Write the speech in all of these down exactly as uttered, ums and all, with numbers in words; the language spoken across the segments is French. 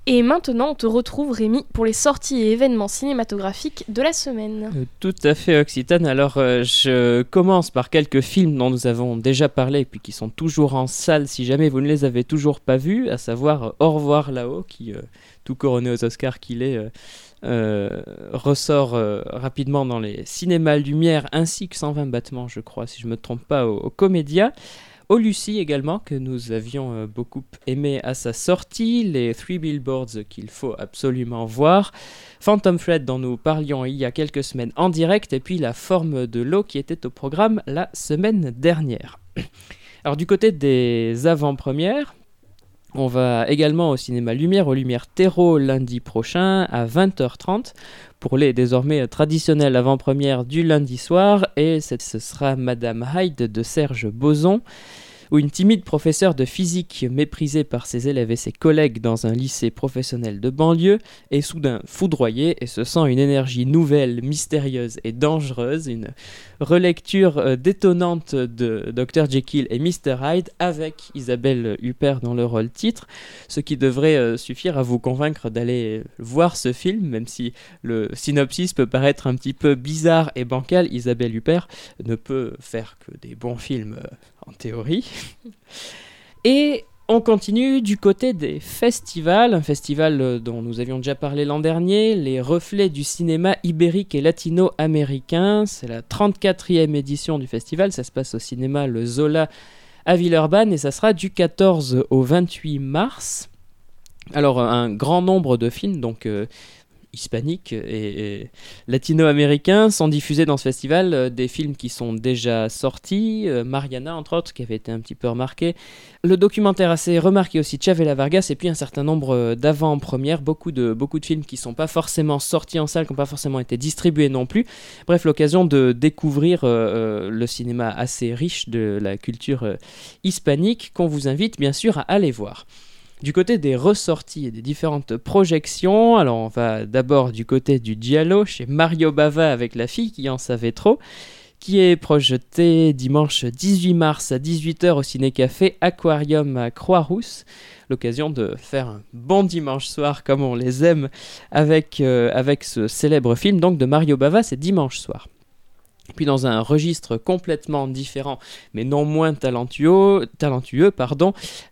Et maintenant, on te retrouve, Rémi, pour les sorties et événements cinématographiques de la semaine. Euh, tout à fait, Occitane. Alors, euh, je commence par quelques films dont nous avons déjà parlé et puis qui sont toujours en salle si jamais vous ne les avez toujours pas vus, à savoir euh, Au revoir là-haut, qui, euh, tout couronné aux Oscars qu'il est, euh, euh, ressort euh, rapidement dans les cinémas Lumière, ainsi que cent vingt battements, je crois, si je ne me trompe pas, au, au Comédia. Au Lucie également, que nous avions euh, beaucoup aimé à sa sortie, les Three Billboards qu'il faut absolument voir, Phantom Thread dont nous parlions il y a quelques semaines en direct, et puis La Forme de l'eau qui était au programme la semaine dernière. Alors du côté des avant-premières, on va également au cinéma Lumière, aux Lumières Terreau lundi prochain à vingt heures trente pour les désormais traditionnelles avant-premières du lundi soir, et ce sera Madame Hyde de Serge Boson, où une timide professeure de physique méprisée par ses élèves et ses collègues dans un lycée professionnel de banlieue est soudain foudroyée et se sent une énergie nouvelle, mystérieuse et dangereuse, une relecture euh, détonnante de docteur Jekyll et mister Hyde avec Isabelle Huppert dans le rôle titre, ce qui devrait euh, suffire à vous convaincre d'aller voir ce film, même si le synopsis peut paraître un petit peu bizarre et bancal. Isabelle Huppert ne peut faire que des bons films euh, en théorie. Et on continue du côté des festivals, un festival dont nous avions déjà parlé l'an dernier, les Reflets du cinéma ibérique et latino-américain. C'est la trente-quatrième édition du festival, ça se passe au cinéma Le Zola à Villeurbanne et ça sera du quatorze au vingt-huit mars. Alors un grand nombre de films, donc euh, hispaniques et, et latino-américains sont diffusés dans ce festival, euh, des films qui sont déjà sortis, euh, Mariana entre autres qui avait été un petit peu remarqué, le documentaire assez remarqué aussi Chavela Vargas, et puis un certain nombre euh, d'avant-premières, beaucoup de, beaucoup de films qui ne sont pas forcément sortis en salle, qui n'ont pas forcément été distribués non plus, bref l'occasion de découvrir euh, euh, le cinéma assez riche de la culture euh, hispanique qu'on vous invite bien sûr à aller voir. Du côté des ressorties et des différentes projections, alors on va d'abord du côté du Giallo, chez Mario Bava avec La fille qui en savait trop, qui est projeté dimanche dix-huit mars à dix-huit heures au Ciné-Café Aquarium à Croix-Rousse. L'occasion de faire un bon dimanche soir comme on les aime avec, euh, avec ce célèbre film donc de Mario Bava, c'est dimanche soir. Puis dans un registre complètement différent, mais non moins talentueux, talentueux pardon,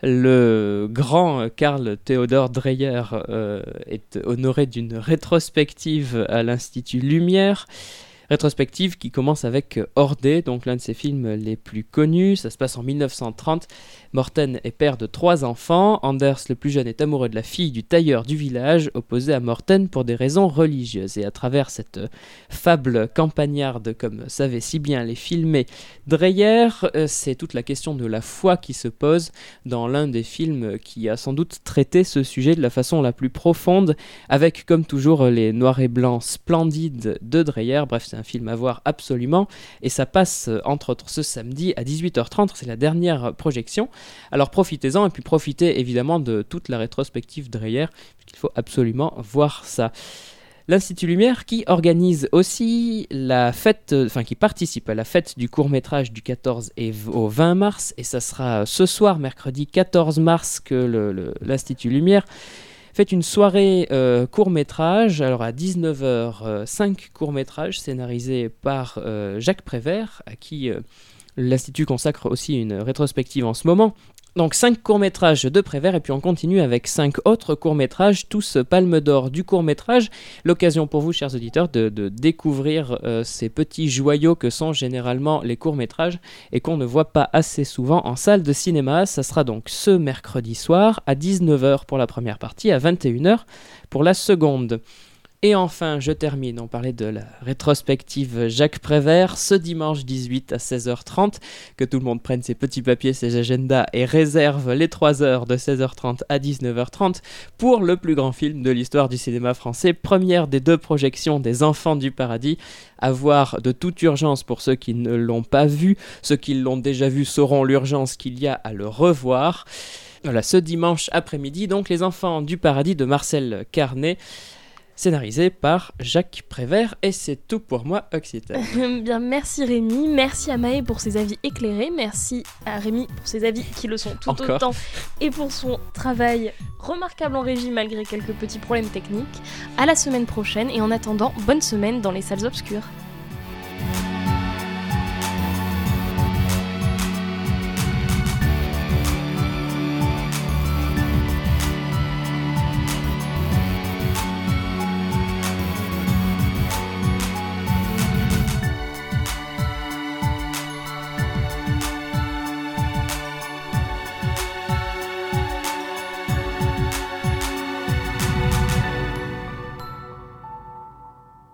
le grand Karl Theodor Dreyer euh, est honoré d'une rétrospective à l'Institut Lumière. Rétrospective qui commence avec Hordé, donc l'un de ses films les plus connus. Ça se passe en dix-neuf cent trente. Morten est père de trois enfants. Anders, le plus jeune, est amoureux de la fille du tailleur du village, opposé à Morten pour des raisons religieuses. Et à travers cette fable campagnarde, comme savaient si bien les filmer Dreyer, c'est toute la question de la foi qui se pose dans l'un des films qui a sans doute traité ce sujet de la façon la plus profonde, avec comme toujours les noirs et blancs splendides de Dreyer. Bref, c'est un film à voir absolument, et ça passe entre autres ce samedi à dix-huit heures trente, c'est la dernière projection. Alors profitez-en, et puis profitez évidemment de toute la rétrospective Dreyer, puisqu'il faut absolument voir ça. L'Institut Lumière qui organise aussi la fête, enfin qui participe à la fête du court-métrage du quatorze et au vingt mars, et ça sera ce soir, mercredi quatorze mars, que le, le, l'Institut Lumière fait une soirée euh, court-métrage, alors à dix-neuf heures, euh, cinq courts-métrages scénarisés par euh, Jacques Prévert, à qui euh, l'Institut consacre aussi une rétrospective en ce moment. Donc cinq courts-métrages de Prévert, et puis on continue avec cinq autres courts-métrages, tous palme d'or du court-métrage. L'occasion pour vous, chers auditeurs, de, de découvrir euh, ces petits joyaux que sont généralement les courts-métrages et qu'on ne voit pas assez souvent en salle de cinéma. Ça sera donc ce mercredi soir à dix-neuf heures pour la première partie, à vingt et une heures pour la seconde. Et enfin, je termine, on parlait de la rétrospective Jacques Prévert, ce dimanche dix-huit à seize heures trente, que tout le monde prenne ses petits papiers, ses agendas et réserve les trois heures de seize heures trente à dix-neuf heures trente pour le plus grand film de l'histoire du cinéma français, première des deux projections des Enfants du Paradis, à voir de toute urgence pour ceux qui ne l'ont pas vu. Ceux qui l'ont déjà vu sauront l'urgence qu'il y a à le revoir. Voilà, ce dimanche après-midi, donc Les Enfants du Paradis de Marcel Carnet. scénarisé par Jacques Prévert. Et c'est tout pour moi, Occitane. Bien, merci Rémi, merci à Maë pour ses avis éclairés, merci à Rémi pour ses avis qui le sont tout Encore. autant et pour son travail remarquable en régie malgré quelques petits problèmes techniques. À la semaine prochaine et en attendant, bonne semaine dans les salles obscures.